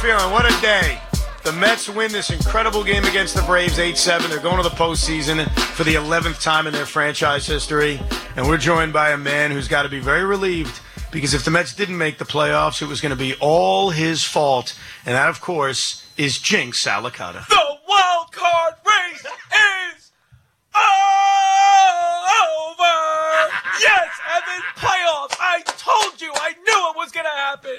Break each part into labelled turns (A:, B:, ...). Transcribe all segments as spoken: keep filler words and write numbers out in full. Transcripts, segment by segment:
A: feeling? What a day. The Mets win this incredible game against the Braves eight seven. They're going to the postseason for the eleventh time in their franchise history. And we're joined by a man who's got to be very relieved because if the Mets didn't make the playoffs, it was going to be all his fault. And that, of course, is Jinx Alicata.
B: The wild card race is over! Yes, Evan, playoffs! I told you! I knew it was going to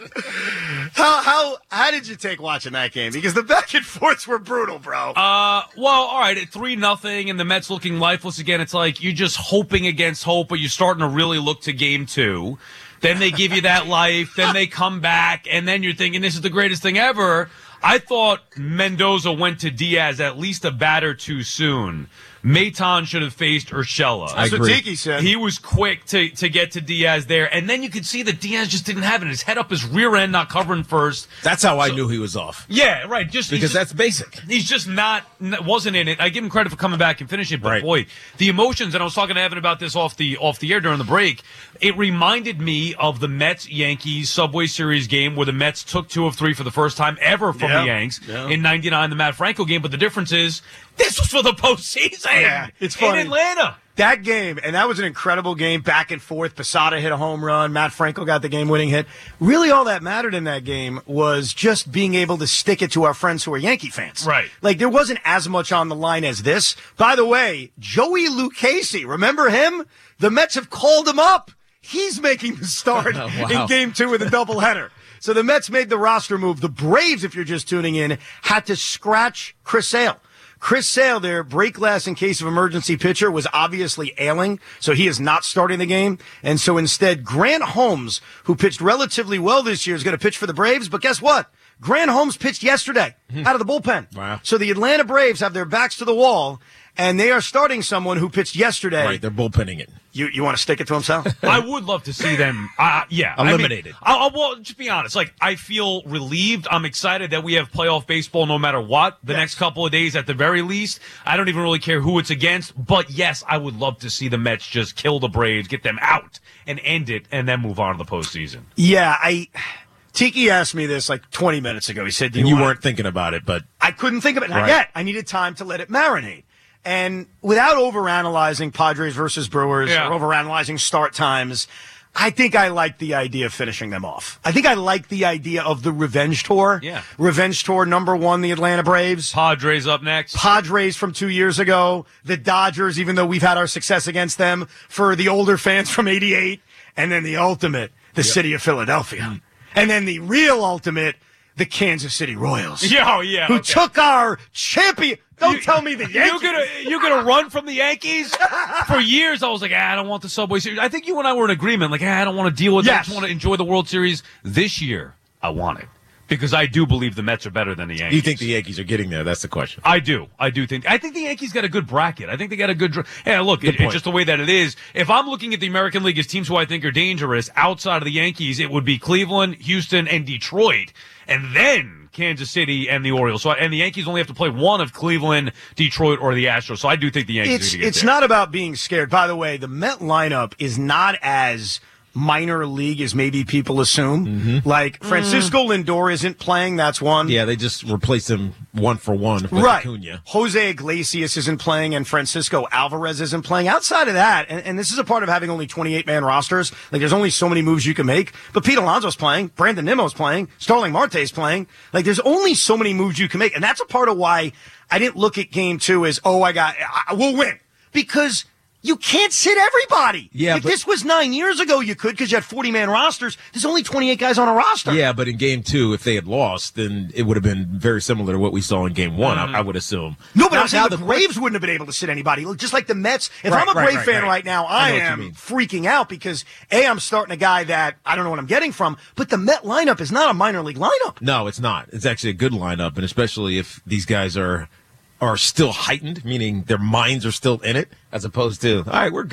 B: happen!
A: How how how did you take watching that game? Because the back and forths were brutal, bro.
B: Uh, well, all right, at three nothing and the Mets looking lifeless again, it's like you're just hoping against hope, but you're starting to really look to game two. Then they give you that life, then they come back, and then you're thinking this is the greatest thing ever. I thought Mendoza went to Diaz at least a batter too soon. Maton should have faced Urshela.
A: That's what Tiki said.
B: He was quick to, to get to Diaz there, and then you could see that Diaz just didn't have it. His head up his rear end, not covering first.
C: That's how I
B: So-
C: knew he was off.
B: Yeah, right. Just
C: Because
B: he's
C: that's basic.
B: He's just not, wasn't in it. I give him credit for coming back and finishing it, but
C: Right.
B: boy, the emotions, and I was talking to Evan about this off the off the air during the break, it reminded me of the Mets-Yankees Subway Series game where the Mets took two of three for the first time ever from
A: Yeah.
B: the Yanks
A: Yeah.
B: in ninety-nine, the Matt Franco game, but the difference is this was for the postseason
A: Yeah, it's funny.
B: in Atlanta.
A: That game, and that was an incredible game, back and forth. Posada hit a home run. Matt Franco got the game-winning hit. Really, all that mattered in that game was just being able to stick it to our friends who are Yankee fans.
B: Right.
A: Like, there wasn't as much on the line as this. By the way, Joey Lucchesi, remember him? The Mets have called him up. He's making the start
C: Oh, wow.
A: in game two with a doubleheader. So the Mets made the roster move. The Braves, if you're just tuning in, had to scratch Chris Sale. Chris Sale, their break glass in case of emergency pitcher, was obviously ailing, so he is not starting the game. And so instead, Grant Holmes, who pitched relatively well this year, is going to pitch for the Braves. But guess what? Grant Holmes pitched yesterday out of the bullpen.
C: Wow.
A: So the Atlanta Braves have their backs to the wall, and they are starting someone who pitched yesterday.
C: Right, they're bullpenning it.
A: You you want to stick it to him, Sal?
B: I would love to see them, uh, yeah.
C: Eliminated.
B: I mean, I'll, I'll, well, just be honest. Like, I feel relieved. I'm excited that we have playoff baseball no matter what. The
A: Yes.
B: next couple of days, at the very least. I don't even really care who it's against. But, yes, I would love to see the Mets just kill the Braves, get them out, and end it, and then move on to the postseason.
A: Yeah, I... Tiki asked me this like twenty minutes ago. He said, Do
C: And
A: you,
C: you
A: want
C: weren't thinking about it, but
A: I couldn't think of it. Not
C: Right.
A: yet. I needed time to let it marinate. And without overanalyzing Padres versus Brewers
B: Yeah.
A: or overanalyzing start times, I think I like the idea of finishing them off. I think I like the idea of the revenge tour.
B: Yeah.
A: Revenge tour number one, the Atlanta Braves.
B: Padres up next.
A: Padres from two years ago. The Dodgers, even though we've had our success against them, for the older fans from eighty-eight. And then the ultimate, the city of Philadelphia. And then the real ultimate, the Kansas City Royals.
B: Yeah, oh, yeah.
A: Who
B: okay.
A: took our champion. Don't
B: You-
A: tell me the Yankees.
B: You're gonna you're gonna run from the Yankees? For years, I was like, ah, I don't want the Subway Series. I think you and I were in agreement. Like, ah, I don't want to deal with it. I
A: Yes.
B: just want to enjoy the World Series. This year, I want it because I do believe the Mets are better than the Yankees.
C: you think the Yankees are getting there? That's the question.
B: I do. I do think. I think the Yankees got a good bracket. I think they got a good. Dra- yeah, look, it,
C: point.
B: it's just the way that it is. If I'm looking at the American League as teams who I think are dangerous outside of the Yankees, it would be Cleveland, Houston, and Detroit, and then Kansas City and the Orioles. So, and the Yankees only have to play one of Cleveland, Detroit, or the Astros. So I do think the Yankees
A: It's
B: are going to get
A: it's
B: there.
A: not about being scared. By the way, the Met lineup is not as minor league as maybe people assume.
C: Mm-hmm.
A: Like Francisco Lindor isn't playing. That's one.
C: Yeah, they just replaced him one for one with
A: Right.
C: Acuna.
A: Jose Iglesias isn't playing and Francisco Alvarez isn't playing. Outside of that, and, and this is a part of having only twenty-eight man rosters, like there's only so many moves you can make. But Pete Alonso's playing, Brandon Nimmo's playing, Starling Marte's playing. Like there's only so many moves you can make. And that's a part of why I didn't look at game two as, oh, I got, I, we'll win. Because you can't sit everybody.
C: Yeah,
A: if
C: but-
A: this was nine years ago, you could because you had forty man rosters. There's only twenty-eight guys on a roster.
C: Yeah, but in game two, if they had lost, then it would have been very similar to what we saw in game one, I, I would assume.
A: No, but
C: Now-
A: I'm saying
C: now
A: the
C: the
A: Braves wouldn't have been able to sit anybody. Look, just like the Mets. If
C: Right,
A: I'm a
C: right,
A: Brave
C: right,
A: fan
C: right.
A: right now,
C: I
A: I,
C: know what you
A: am
C: mean.
A: freaking out because, A, I'm starting a guy that I don't know what I'm getting from, but the Met lineup is not a minor league lineup.
C: No, it's not. It's actually a good lineup, and especially if these guys are are still heightened, meaning their minds are still in it, as opposed to, all right, we're good.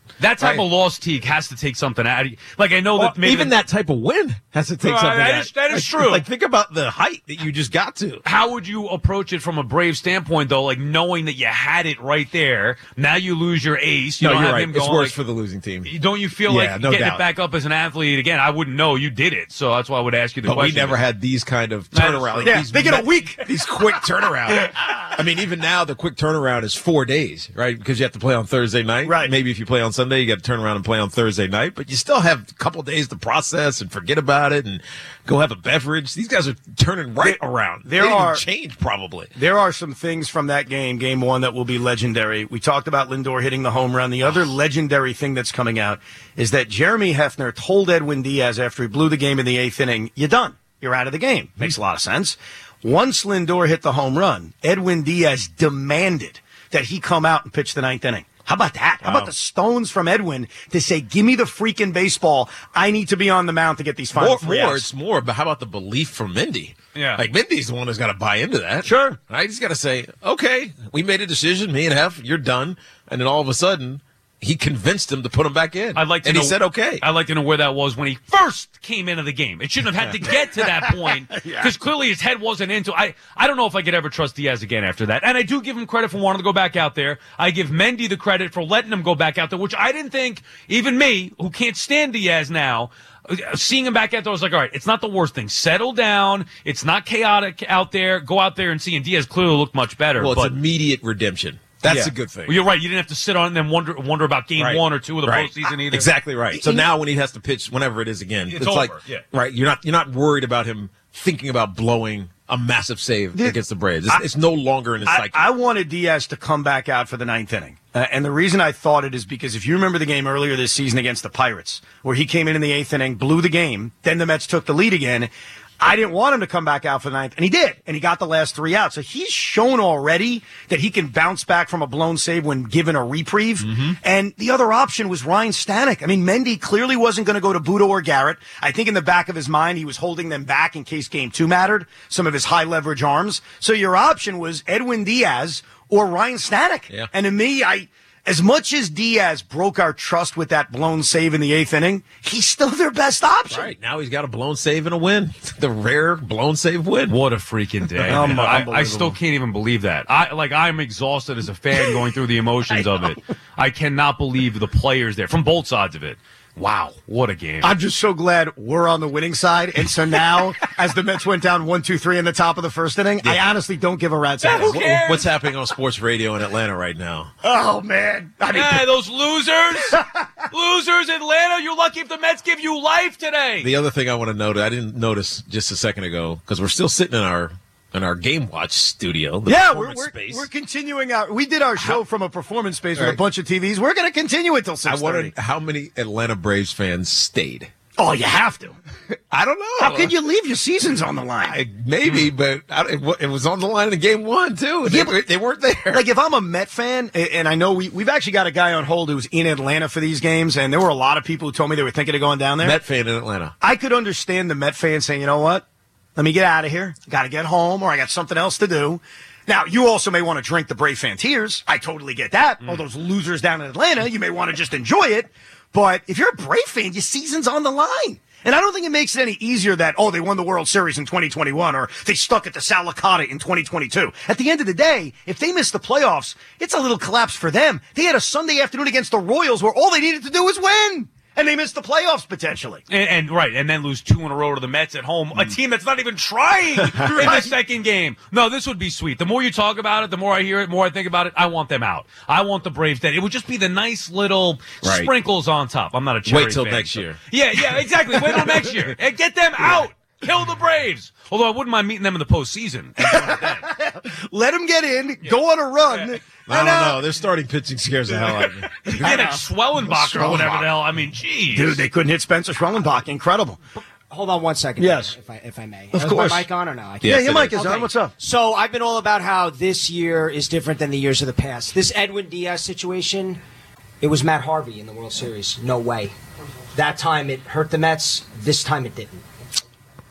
B: That type
C: Right.
B: of loss, Teague, has to take something out of you. Like, I know that
C: Or
B: maybe
C: even that type of win has to take
B: Right,
C: something
B: that
C: out.
B: is- that is
C: Like-
B: true.
C: Like, think about the height that you just got to.
B: How would you approach it from a Brave standpoint, though? Like, knowing that you had it right there. Now you lose your ace. You
C: No,
B: don't
C: you're
B: have
C: right.
B: him
C: It's
B: going.
C: worse
B: like,
C: for the losing team.
B: don't you feel
C: Yeah,
B: like
C: no
B: getting
C: doubt.
B: it back up as an athlete again? I wouldn't know. You did it. So that's why I would ask you the
C: But we
B: question.
C: never had these kind of
B: That is
C: turnaround.
B: true.
C: Like
A: Yeah,
C: these
A: they get a
C: me-
A: week.
C: These quick turnaround. I mean, even now the quick turnaround is four days, right? Because you have to play on Thursday night.
A: Right.
C: Maybe if you play on Sunday, you got to turn around and play on Thursday night. But you still have a couple days to process and forget about it and go have a beverage. These guys are turning right
A: There-
C: around.
A: there
C: they didn't
A: are-
C: even change probably.
A: There are some things from that game, game one, that will be legendary. We talked about Lindor hitting the home run. The other legendary thing that's coming out is that Jeremy Hefner told Edwin Diaz after he blew the game in the eighth inning, "You're done. You're out of the game." Makes a lot of sense. Once Lindor hit the home run, Edwin Diaz demanded that he come out and pitch the ninth inning. How about that? How
C: Wow.
A: about the stones from Edwin to say, "Give me the freaking baseball. I need to be on the mound to get these final
C: More,
A: three
C: more
A: outs."
C: it's more, but how about the belief from Mindy?
B: Yeah.
C: Like, Mindy's the one who's got to buy into that.
A: Sure.
C: I just got to say, okay, we made a decision, me and Hef, you're done. And then all of a sudden, he convinced him to put him back in.
B: I'd like to
C: and
B: know,
C: he said, okay.
B: I'd like to know where that was when he first came into the game. It shouldn't have had to get to that point because clearly his head wasn't into. I I don't know if I could ever trust Diaz again after that. And I do give him credit for wanting to go back out there. I give Mendy the credit for letting him go back out there, which I didn't think. Even me, who can't stand Diaz now, seeing him back out there, I was like, all right, it's not the worst thing. Settle down. It's not chaotic out there. Go out there and see. And Diaz clearly looked much better.
C: well, it's
B: but
C: immediate redemption. That's
A: Yeah.
C: a good thing.
B: well, you're right. You didn't have to sit on it and then wonder wonder about game
C: Right.
B: one or two of the
C: Right.
B: postseason either.
C: Exactly right. So now when he has to pitch, whenever it is again,
B: It's
C: it's,
B: over,
C: like,
B: yeah.
C: right, you're not you're not worried about him thinking about blowing a massive save
A: Dude,
C: against the Braves. It's,
A: I-
C: it's no longer in his
A: I,
C: psyche.
A: I wanted Diaz to come back out for the ninth inning. Uh, and the reason I thought it is because if you remember the game earlier this season against the Pirates, where he came in in the eighth inning, blew the game, then the Mets took the lead again. I didn't want him to come back out for the ninth, and he did, and he got the last three outs. So he's shown already that he can bounce back from a blown save when given a reprieve.
C: Mm-hmm.
A: And the other option was Ryan Stanek. I mean, Mendy clearly wasn't going to go to Budo or Garrett. I think in the back of his mind, he was holding them back in case game two mattered, some of his high leverage arms. So your option was Edwin Diaz or Ryan Stanek.
C: Yeah.
A: And to me, I... As much as Diaz broke our trust with that blown save in the eighth inning, he's still their best option.
C: Right. Now he's got a blown save and a win. The rare blown save win.
B: What a freaking day!
A: Um,
B: man. I, I
A: unbelievable.
B: still can't even believe that. I like I'm exhausted as a fan going through the emotions of it. I cannot believe the players there from both sides of it. Wow, what a game!
A: I'm just so glad we're on the winning side. And so now, as the Mets went down one, two, three in the top of the first inning, I honestly don't give a rat's ass.
B: Who cares?
C: What's happening on sports radio in Atlanta right now?
A: Oh, man. I mean,
B: Yeah, those losers, losers, Atlanta. You're lucky if the Mets give you life today.
C: The other thing I want to note, I didn't notice just a second ago, because we're still sitting in our in our Game Watch studio. The
A: yeah, we're,
C: performance
A: we're,
C: space.
A: we're continuing our. We did our show from a performance space with a
C: Right.
A: bunch of T Vs. We're going to continue until
C: I
A: six thirty.
C: wondered how many Atlanta Braves fans stayed.
A: Oh, you have to.
C: I don't know.
A: How could you leave? Your season's on the line.
C: I, maybe, but I, it, wa- it was on the line in game one too. They,
A: Yeah, but-
C: they weren't there.
A: Like, if I'm a Met fan, a- and I know we, we've actually got a guy on hold who's in Atlanta for these games, and there were a lot of people who told me they were thinking of going down there.
C: Met fan in Atlanta.
A: I could understand the Met fan saying, you know what? Let me get out of here. Got to get home, or I got something else to do. Now, you also may want to drink the Brave fan tears. I totally get that. All those losers down in Atlanta, you may want to just enjoy it. But if you're a Brave fan, your season's on the line. And I don't think it makes it any easier that, oh, they won the World Series in twenty twenty-one or they stuck at the Salicata in twenty twenty-two. At the end of the day, if they miss the playoffs, it's a little collapse for them. They had a Sunday afternoon against the Royals where all they needed to do was win. And they missed the playoffs potentially.
B: And, and right, and then lose two in a row to the Mets at home, a team that's not even trying in the second game. No, this would be sweet. The more you talk about it, the more I hear it, the more I think about it. I want them out. I want the Braves dead. It would just be the nice little
C: Right.
B: sprinkles on top. I'm not a cherry
C: Wait till
B: fan,
C: next
B: so-
C: year.
B: Yeah, yeah, exactly. Wait till next year and get them out. Kill the Braves. Although I wouldn't mind meeting them in the postseason. and doing it then.
A: Let them get in, go on a run.
C: I
A: and,
C: don't
A: uh,
C: know. Their starting pitching scares the hell out of me.
B: Yeah, that Schwellenbach or whatever the hell. I mean, geez.
A: Dude, they couldn't hit Spencer Schwellenbach. Incredible.
D: Hold on one second.
A: Yes.
D: If I, if I may.
A: Of
D: Is
A: course.
D: my mic on or no? I can't.
C: Yes,
A: yeah, your
C: it
A: mic is
D: Okay.
A: on. What's up?
D: So I've been all about how this year is different than the years of the past. This Edwin Diaz situation, it was Matt Harvey in the World Series. No way. That time it hurt the Mets. This time it didn't.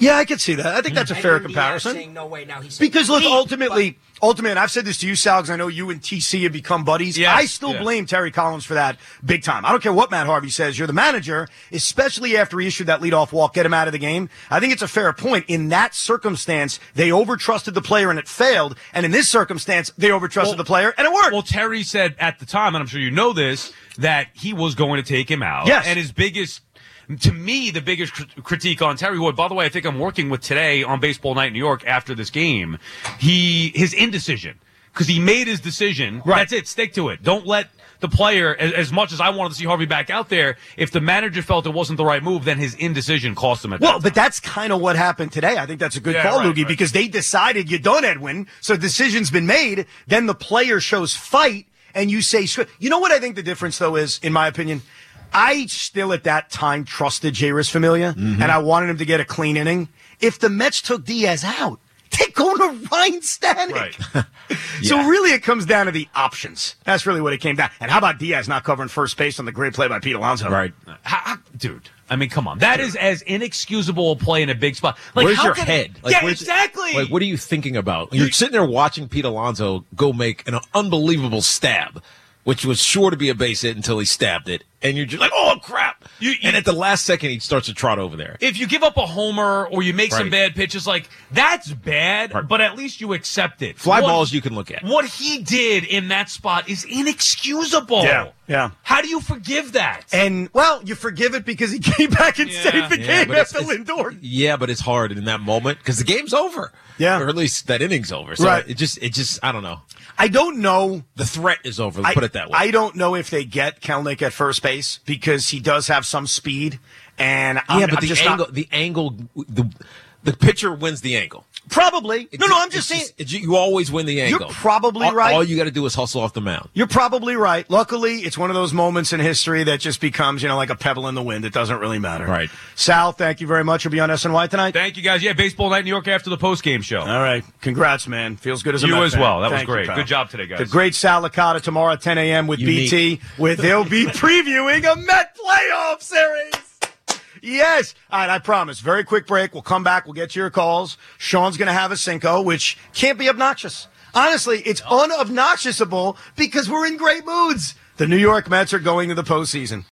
A: Yeah, I could see that. I think that's a fair
D: Edwin Diaz
A: comparison.
D: saying, no way, now he's
A: Because look,
D: He-
A: ultimately, ultimately, and I've said this to you, Sal, because I know you and T C have become buddies.
B: Yes,
A: I still
B: yeah.
A: blame Terry Collins for that big time. I don't care what Matt Harvey says. You're the manager, especially after he issued that leadoff walk, get him out of the game. I think it's a fair point. In that circumstance, they overtrusted the player and it failed. And in this circumstance, they overtrusted
B: Well-
A: the player and it worked.
B: Well, Terry said at the time, and I'm sure you know this, that he was going to take him out.
A: Yes.
B: And his biggest, to me, the biggest cr- critique on Terry, who, by the way, I think I'm working with today on Baseball Night in New York after this game, he his indecision. Because he made his decision.
A: Right.
B: That's it. Stick to it. Don't let the player, as, as much as I wanted to see Harvey back out there, if the manager felt it wasn't the right move, then his indecision cost him at
A: Well,
B: that
A: but that's kind of what happened today. I think that's a good
B: Yeah,
A: call,
B: right,
A: Loogie,
B: right.
A: because they decided you're done, Edwin. So decision's been made. Then the player shows fight, and you say, screw- you know what I think the difference, though, is, in my opinion? I still at that time trusted Jairus Familia,
B: Mm-hmm.
A: and I wanted him to get a clean inning. If the Mets took Diaz out, they're going to Ryan Stanek.
B: Right.
A: So
C: Yeah.
A: really it comes down to the options. That's really what it came down. And how about Diaz not covering first base on the great play by Pete Alonso?
C: Right.
B: How, how- dude, I mean, come on. That is as inexcusable a play in a big spot. Like,
C: Where's
B: how
C: your
B: can-
C: head?
B: yeah,
C: where's-
B: exactly.
C: Like, what are you thinking about? You're sitting there watching Pete Alonso go make an unbelievable stab, which was sure to be a base hit until he stabbed it, and you're just like, oh, crap.
B: You- you-
C: and at the last second, he starts to trot over there.
B: If you give up a homer or you make some
C: Right.
B: bad pitches, like, that's bad,
C: Right.
B: but at least you accept it.
C: Fly
B: What-
C: balls you can look at.
B: What he did in that spot is inexcusable.
A: Yeah, yeah.
B: How do you forgive that?
A: And, well, you forgive it because he came back and
B: Yeah.
A: saved the
C: Yeah,
A: game
C: but it's-
A: after
C: it's-
A: Lindor.
C: Yeah, but it's hard in that moment because the game's over.
A: Yeah.
C: Or at least that inning's over. So
A: Right.
C: it just, it just, I don't know.
A: I don't know.
C: The threat is over. Let's
A: I,
C: put it that way.
A: I don't know if they get Kelnick at first base because he does have some speed. And I'm,
C: yeah, but
A: I'm
C: the
A: just
C: angle,
A: not,
C: the angle, the the pitcher wins the angle.
A: probably.
C: It
A: No, no, I'm
C: it's
A: just saying.
C: it's- you always win the
A: You're
C: angle.
A: probably
C: all,
A: right.
C: All you got to do is hustle off the mound.
A: You're probably right. Luckily, it's one of those moments in history that just becomes, you know, like a pebble in the wind. It doesn't really matter.
C: Right.
A: Sal, thank you very much. You'll be on S N Y tonight.
B: Thank you, guys. Yeah, Baseball Night in New York after the post-game show.
A: All right. Congrats, man. Feels good as a
B: You
A: Met
B: as
A: fan.
B: well. That was
A: Thank you,
B: great.
A: pal.
B: Good job today, guys.
A: The great Sal Licata tomorrow at ten a.m. with
C: Unique.
A: B T, where they'll be previewing a Met playoff series. Yes. All right, I promise. Very quick break. We'll come back. We'll get to your calls. Sean's going to have a Cinco, which can't be obnoxious. Honestly, it's unobnoxiousable because we're in great moods. The New York Mets are going to the postseason.